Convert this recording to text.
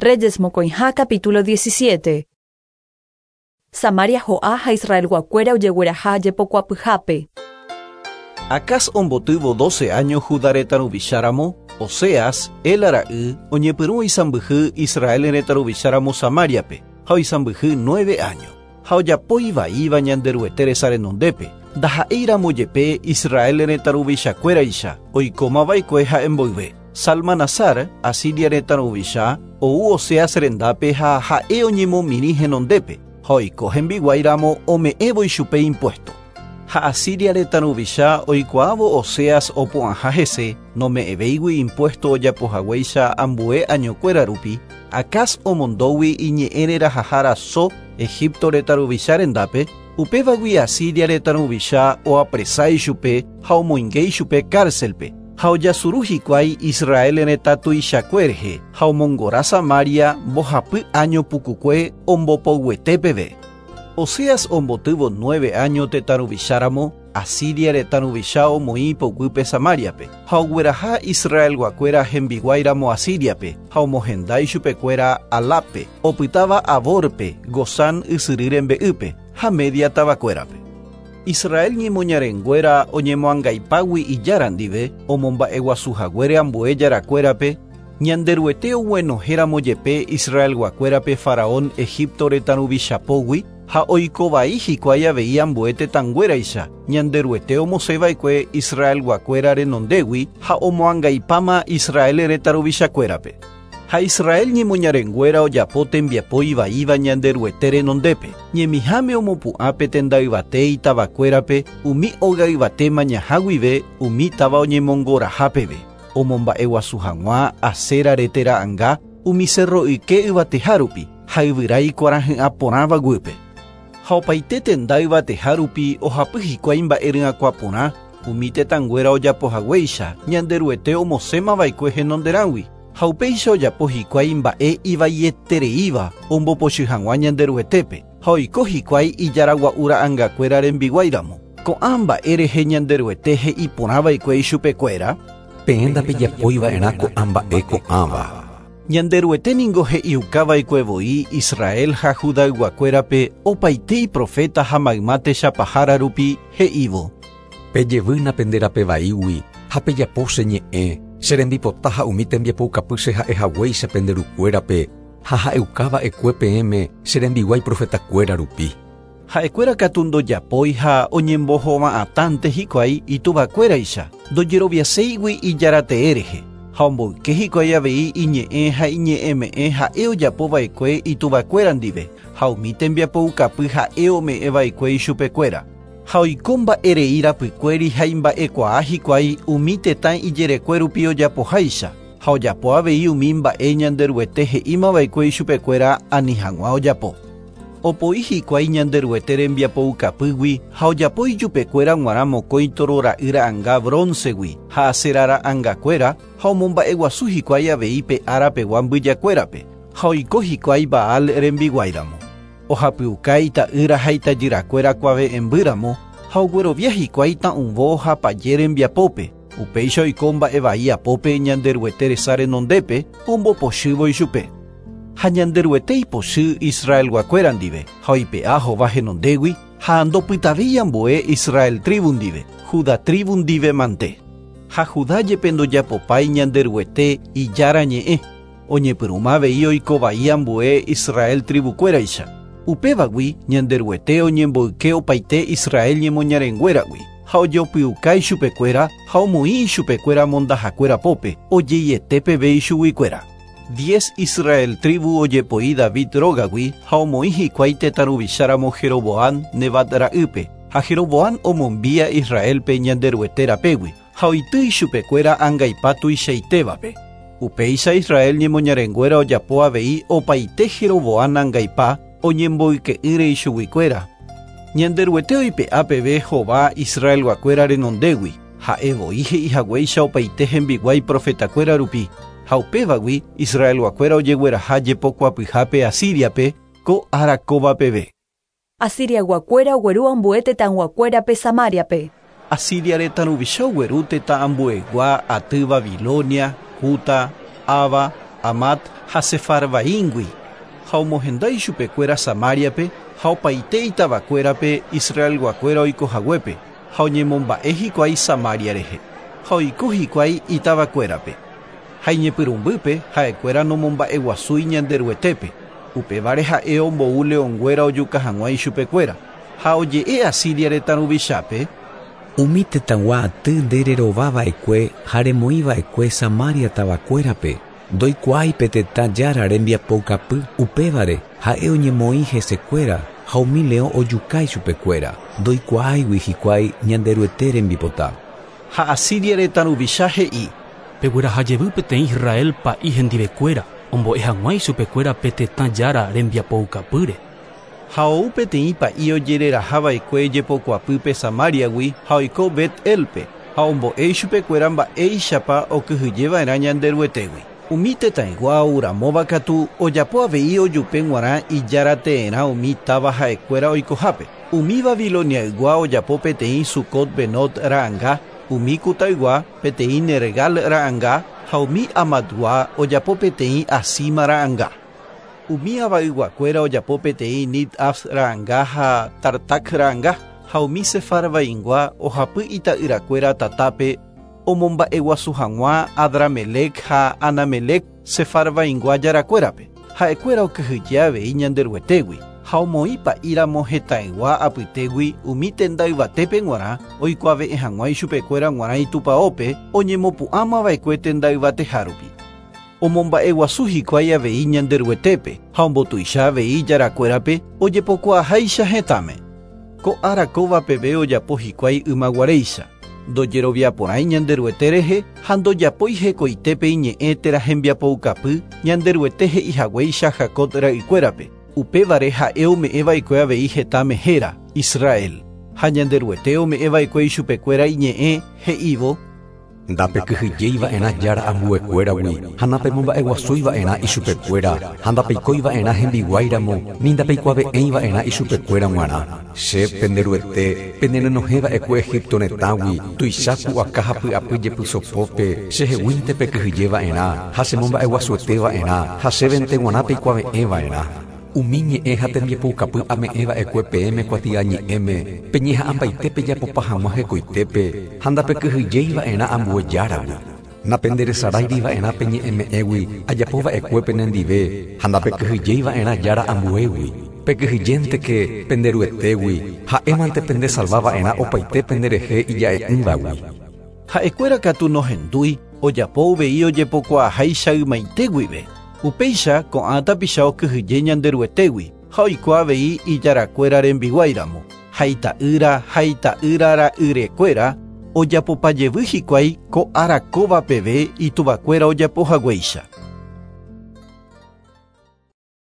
Reyes Mocoinha capítulo 17. Samaria Joaja Israel Guacuera Oyegueraja Yepocuapyjápe. Acas ombotuvo 12 años Judaretaru Visharamo, Oseas, el Araú, Oñepurú y Sambujú Israel Eretaru Visharamo Samariape, Hau y Sambujú 9 años. Hau Yapoi Vaiva Ñanderuetere Sarenondepe, Dahaira Moyepe Israel Eretaru Vishacuera Isha, Oikoma Vaikueja Emboive. Salmanasar, Asiria Eretaru Visha, o Oseas Rendape ha eoñemo mini genondepe, Hoikohen Biguairamo o me evo y chupe impuesto. Ha Asiria Eretaru Visha, Oikoavo Oseas opoanjajese, no me eveigui impuesto oyapojagueisha ambue añocuera rupi, acas o mondowi iñe erera jajara so, Egipto Eretaru Visha Rendape, upevagui Asiria Eretaru Visha o apresai chupe, haumoingei chupe cárcelpe. Hau yasurujikwai Israel en etatu ishacuerje, hau mongora Samaria, bojapu año pucucue, ombopouetepebe. Oseas ombotuvo 9 años tetarubisharamo, Asiria retarubishao moipocupe Samariape. Hau gueraja Israel guacuera hembiguairamo Asiriape, hau mohendai chupecuera Alape, opitaba aborpe, gozan isirirenbeupe, ha media tabacuerape. Israel ni moñarenguera o ñemoangaipawi y yarandive, o momba eguasujaguere ambue yaracuerape, ñanderueteo buenojera moyepe Israel guacuerape faraón Egipto retanubishapowi, ha oikobai jikuaya veía ambuete tanguera isha, ñanderueteo mosebaikue Israel guacuera renondewi, ha omoangaipama Israel retarubishacuerape. Ha Israel ni muñarenguera o yapote enviapo iba ñanderuetere nondepe. Ñemijame omopuape tendaibate y tabacuerape, umi ogaibate mañahaguive, umi taba oñemongorajapebe. Omomba eguasujanua, acera retera anga, umi cerro ike ibatejarupi, haivirai coraje aponava guipe. Ha opaite tendaibatejarupi o japujikuaimba erin aquapona, umi tetanguera o yapojagueisha, ñanderuete omosema vaikue nonderangui. Haupeisho yapojikuai mba'e ivaietere iva, ombopochihangua ñanderuetépe, haoikohikuai ijaragua'úra angakuéra rembiguairamo. Ko'ã mba'e rehe ñanderuetéhe iporãvaikue ichupekuéra. Peẽndape japóiva'erã ko'ã mba'e ko'ãva. Ñanderuete ningo he'iukavaikuevoi Israel ha Judaiguakuérape opaite profeta ha maymáte chapahára rupi he'ívo. Pejevýna penderape vaígui ha pejapóse ñe'ẽ. Serendipota ha umi tembiapokapýche ha'ehaguéicha penderukuérape ha ha'eúkava ekuepeẽme serembiguái profetakuéra rupi. Ha'ekuéra katu ndojapói ha oñembohova'atánte hikuái ituvakuéraicha ndojeroviaséigui ijarateérehe ha omboyke hikuái avei iñe'ẽ ha iñe'ẽme'ẽ ha'e ojapova'ekue ituvakuéra ndive ha umi tembiapoukapy ha'e ome'ẽvaikue ichupekuéra. Ha oiko mba'erei rapykuéri ha imba'ekuaa hikuái umi tetã ijerekue rupi ojapoháicha ha ojapo avei umi mba'e ñanderuete he'ímava'ekue ichupekuéra ani hag̃ua ojapo. Opoi hikuái ñanderuete rembiapoukapýgui ha ojapo ijupekuéra g̃uarã mokõi torora'ýra anga bronzegui ha acerara angakuéra ha omomba'eguasu hikuái avei pe árapegua mbyjakuérape ha oiko hikuái Baal rembiguairamo. Ohapyukai ta'ýra ha itajyrakuéra kuave'embýramo ha oguerovia hikuái ta'ũvo ha paje rembiapópe upéicha oiko mba'evai apópe ñanderuete resa renondépe ombopochývo ichupe. Ha ñanderuete ipochy Israel guakuéra ndive ha oipe'a hova henondégui ha ndopytavéi ambue Israel tribu ndive, Judá tribu ndive mante. Ha Judá jepe ndojapopai ñanderuete ijára ñe'ẽ oñepyrũma avei oikovai ambue Israel tribukuéraicha. Upevagui ñanderuete oñemboyke opaite Israel ñemoñarenguéragui ha ojopyukai chupekuéra ha omoĩ chupekuéra mondahakuéra pópe ojeietépeve ichuguikuéra. 10 Israel tribu ojepoi David rógagui ha omoĩ hikuái tetarubicharamo Jeroboam Nevat ra'ýpe ha Jeroboam omombia Israelpe ñanderuete rapégui ha oitýi chupekuéra angaipa tuichaitévape. Upéicha Israel ñemoñarenguéra ojapo avei opaite Jeroboam angaipa oñemboyke'ýre ichuguikuéra. Ñanderuete oipe'a peve hova Israel guakuéra renondégui ha'evoi he'ihaguéicha opaite hembiguái profetakuéra rupi ha upevagui Israel guakuéra ojegueraha jepokuapyhápe Asiriape ko arakóva peve. Asiria guakuéra ogueru ambue tetãguakuérape Samariape. Asiria retanuvicha ogueru tetã ambuegua aty Babilonia, Kuta, Ava, Amat Hasefarvaingui, Haumohendai chupekuera Samariape, Haupaite Itavacuerape, Israel guacuera oikohaguepe, Hauñemomba'e hikuái Samaria-rehe, Hauiku hikuái Itavacuerape. Haiñepyrumbýpe ha'ekuéra nomomba'e guasúi ñanderuetépe, upévare ha'e ombo'u leonguéra ojuka hag̃uái chupekuéra, ha oje'e Asiria retãruvichápe. Umi tetãgua aty ndererovava'ekue ha remoĩva'ekue Samaria tavakuérape, ndoikuaái pe tetã jára rembiapo kapy upévare ha'e oñemoĩ hesekuéra ha umi leõ ojukái chupekuéra, ndoikuaáigui hikuái ñanderuete rembipota. Ha Asiria retãruvicha he'i: peguerahajevy peteĩ Israel pa'i hendivekuéra ombo'e hag̃uái chupekuéra pe tetã jára rembiapoukapýre. Ha ou peteĩ pa'i ojererahava'ekue jepokuapýpe Samariagui ha oiko Bet-Elpe, ha ombo'éi chupekuéra mba'éichapa okyhyjeva'erã ñanderuetégui. Umi tetãigua ouramóva katu ojapo avei ojupe g̃uarã ijára teerã umi táva ha'ekuéra oikohápe. Umi Babiloniaygua ojapo peteĩ Sukot Benot ra'ãnga, umi Kutaygua peteĩ Nergal ra'ãnga ha umi Amatgua ojapo peteĩ Asima ra'ãnga. Umi avayguakuéra ojapo peteĩ Nit-Af ra'ãnga ha Tartak ra'ãnga ha umi Sefarvaingua ohapy ita'yrakuéra tatápe omomba'e guasu hag̃ua Adramelek ha Anamelek Sefarvaingua jarakuérape. Ha'ekuéra okyhyje avei ñanderuetégui ha omoĩ pa'íramo hetãygua apytégui umi tenda yvatépe g̃uarã oikuaave'e hag̃uái chupekuéra g̃uarã itupaópe oñemopu'ãmava'ekue tenda yvatehárupi. Omomba'e guasu hikuái avei ñanderuetépe ha ombotuicha avei jarakuérape ojepokuaaháicha hetãme. Ko arakóva peve ojapo hikuái ymaguaréicha, ndojeroviaporãi ñanderuete rehe ha ndojapói hekoitépe iñe'ẽ térã hembiapoukapy ñanderuete he'ihaguéicha Jakot ra'ykuérape. Upévare ha'e ome'ẽva'ekue avei hetãme héra Israel, ha ñanderuete ome'ẽva'ekue ichupekuéra iñe'ẽ he'ívo: ndapekyhyjeiva'erã jára ambuekuéragui ha napemomba'e guasúiva'erã ichupekuéra ha ndapeikoiva'erã hembiguáiramo ni ndapeikuaave'ẽiva'erã ichupekuéra g̃uarã. Che penderuete penderenohẽva'ekue Egipto retãgui tuichaku aka ha py'apy jepysopópe cheheguínte pekyhyjeva'erã ha chemomba'e guasueteva'erã ha chévente g̃uarã peikuaave'ẽva'erã. Umi ñe'ẽ ha tembiapoukapy ame'ẽva'ekue peẽme kuatia ñe'ẽme peñeha'ãmbaite pejapopa hag̃ua hekoitépe ha ndapekyhyjeiva'erã ambue járagui. Napenderesaráiriva'erã peñe'ẽme'ẽgui ajapova'ekue penendive ha ndapekyhyjeiva'erã jára ambuégui. Pekyhyjénteke penderuetégui ha'émante pendesalvava'erã opaite penderehe ija'e'ỹvagui. Ha'ekuéra katu nohendúi ojapo uvei ojepokuaaháicha ymaitéguive. Upéicha ko'ã tapicha okyhyje ñanderuetégui ha oikuaa avei ijarakuéra rembiguáiramo. Ha ita'ýra ra'yrekuéra ojapopajevy hikuái ko arakóva peve ituvakuéra ojapohaguéicha.